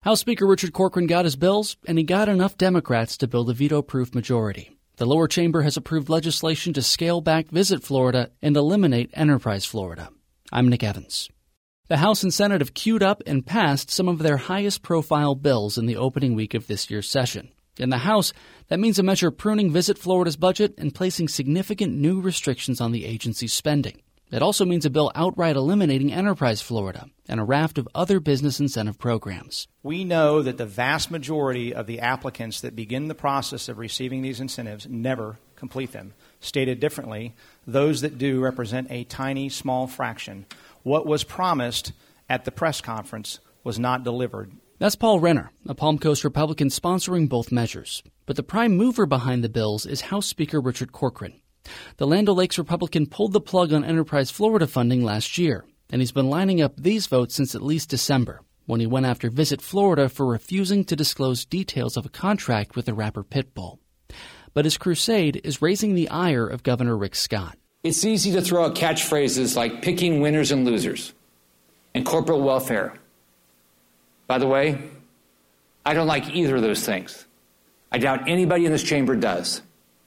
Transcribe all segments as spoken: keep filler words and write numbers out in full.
House Speaker Richard Corcoran got his bills, and he got enough Democrats to build a veto-proof majority. The lower chamber has approved legislation to scale back Visit Florida and eliminate Enterprise Florida. I'm Nick Evans. The House and Senate have queued up and passed some of their highest-profile bills in the opening week of this year's session. In the House, that means a measure pruning Visit Florida's budget and placing significant new restrictions on the agency's spending. It also means a bill outright eliminating Enterprise Florida and a raft of other business incentive programs. We know that the vast majority of the applicants that begin the process of receiving these incentives never complete them. Stated differently, those that do represent a tiny, small fraction. What was promised at the press conference was not delivered. That's Paul Renner, a Palm Coast Republican sponsoring both measures. But the prime mover behind the bills is House Speaker Richard Corcoran. The Land O'Lakes Republican pulled the plug on Enterprise Florida funding last year, and he's been lining up these votes since at least December, when he went after Visit Florida for refusing to disclose details of a contract with the rapper Pitbull. But his crusade is raising the ire of Governor Rick Scott. It's easy to throw out catchphrases like picking winners and losers and corporate welfare. By the way, I don't like either of those things. I doubt anybody in this chamber does.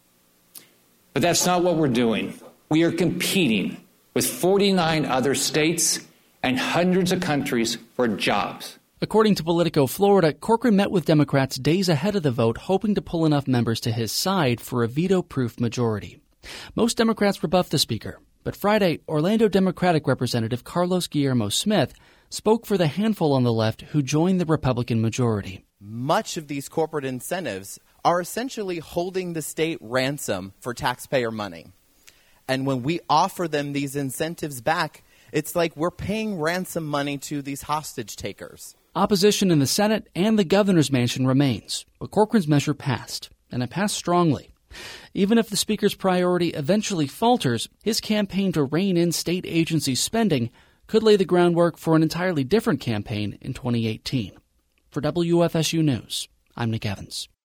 But that's not what we're doing. We are competing with forty-nine other states and hundreds of countries for jobs. According to Politico Florida, Corcoran met with Democrats days ahead of the vote, hoping to pull enough members to his side for a veto-proof majority. Most Democrats rebuffed the speaker, but Friday, Orlando Democratic Representative Carlos Guillermo Smith spoke for the handful on the left who joined the Republican majority. Much of these corporate incentives are essentially holding the state ransom for taxpayer money. And when we offer them these incentives back, it's like we're paying ransom money to these hostage takers. Opposition in the Senate and the governor's mansion remains, but Corcoran's measure passed, and it passed strongly. Even if the speaker's priority eventually falters, his campaign to rein in state agency spending could lay the groundwork for an entirely different campaign in twenty eighteen. For W F S U News, I'm Nick Evans.